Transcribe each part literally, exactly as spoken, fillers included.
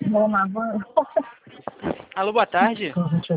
Vamos lá, vamos. Alô, boa tarde.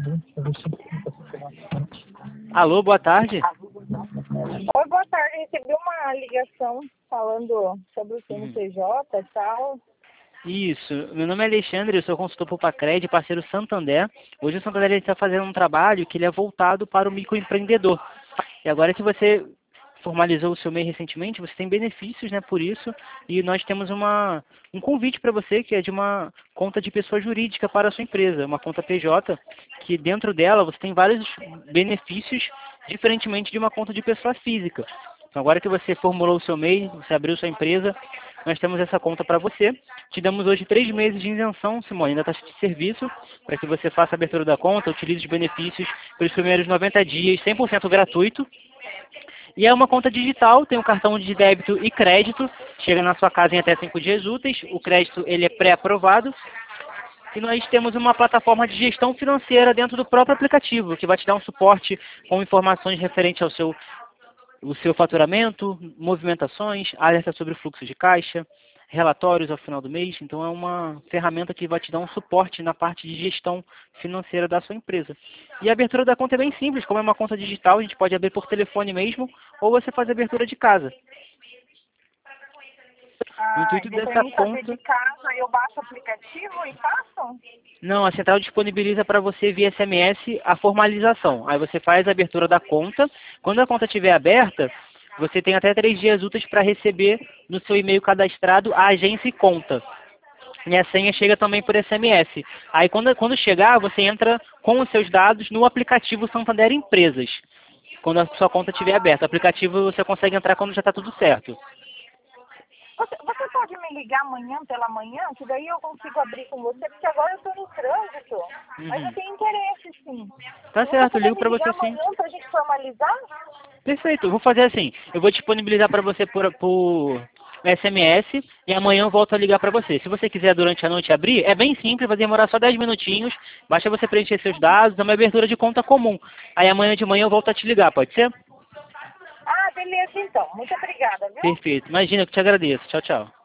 Alô, boa tarde. Oi, boa tarde. Recebi uma ligação falando sobre o C N P J e tal. Isso, meu nome é Alexandre, eu sou consultor por Pacred, parceiro Santander. Hoje o Santander está fazendo um trabalho que ele é voltado para o microempreendedor. E agora que você formalizou o seu M E I recentemente, você tem benefícios, né, por isso, e nós temos uma, um convite para você, que é de uma conta de pessoa jurídica para a sua empresa, uma conta P J, que dentro dela você tem vários benefícios, diferentemente de uma conta de pessoa física. Então, agora que você formulou o seu M E I, você abriu sua empresa, nós temos essa conta para você. Te damos hoje três meses de isenção, Simone, da taxa de serviço, para que você faça a abertura da conta, utilize os benefícios pelos primeiros noventa dias, cem por cento gratuito. E é uma conta digital, tem um cartão de débito e crédito, chega na sua casa em até cinco dias úteis, o crédito ele é pré-aprovado. E nós temos uma plataforma de gestão financeira dentro do próprio aplicativo, que vai te dar um suporte com informações referentes ao seu, o seu faturamento, movimentações, alerta sobre o fluxo de caixa, relatórios ao final do mês. Então é uma ferramenta que vai te dar um suporte na parte de gestão financeira da sua empresa. E a abertura da conta é bem simples, como é uma conta digital, a gente pode abrir por telefone mesmo, ou você faz a abertura de casa. Ah, O intuito dessa independente conta... de casa, eu baixo o aplicativo e faço? Não, a central disponibiliza para você via S M S a formalização. Aí você faz a abertura da conta. Quando a conta estiver aberta, você tem até três dias úteis para receber no seu e-mail cadastrado a agência e conta. E a senha chega também por S M S. Aí quando, quando chegar, você entra com os seus dados no aplicativo Santander Empresas. Quando a sua conta estiver aberta. O aplicativo você consegue entrar quando já está tudo certo. Você, você pode me ligar amanhã pela manhã, que daí eu consigo abrir com você, porque agora eu estou no trânsito. Uhum. Mas eu tenho interesse, sim. Tá Você certo, eu puder ligo me para ligar você sim. amanhã para a gente formalizar? Perfeito, eu vou fazer assim. Eu vou disponibilizar para você por, por S M S e amanhã eu volto a ligar para você. Se você quiser durante a noite abrir, é bem simples, vai demorar só dez minutinhos. Basta você preencher seus dados, é uma abertura de conta comum. Aí amanhã de manhã eu volto a te ligar, pode ser? Ah, beleza então. Muito obrigada, viu? Perfeito. Imagina, eu que te agradeço. Tchau, tchau.